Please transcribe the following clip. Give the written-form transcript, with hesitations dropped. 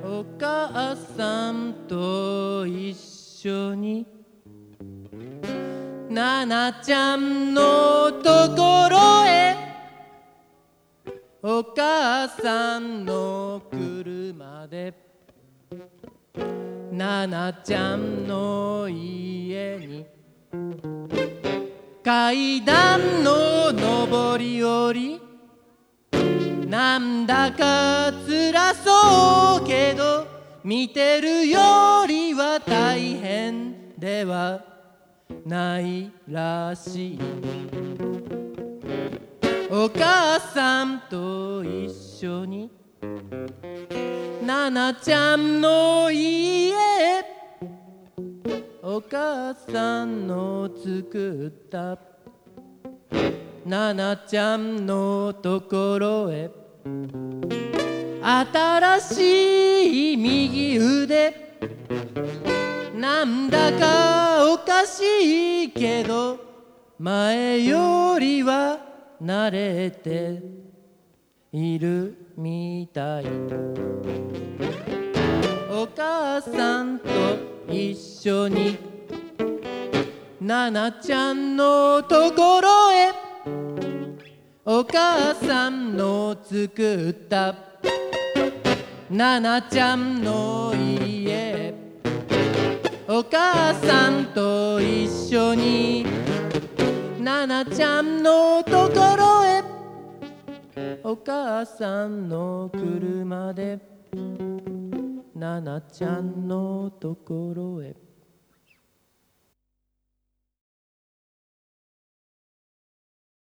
お母さんと一緒にななちゃんのところへお母さんの車でななちゃんの家に階段の上り下りなんだか辛そうけど見てるよりは大変ではないらしいお母さんと一緒にななちゃんの家お母さんの作ったななちゃんのところへ新しい右腕なんだかおかしいけど前よりは慣れているみたいお母さんと一緒にななちゃんのところへお母さんの作ったななちゃんの家お母さんと一緒にななちゃんのところへお母さんの車でななちゃんのところへ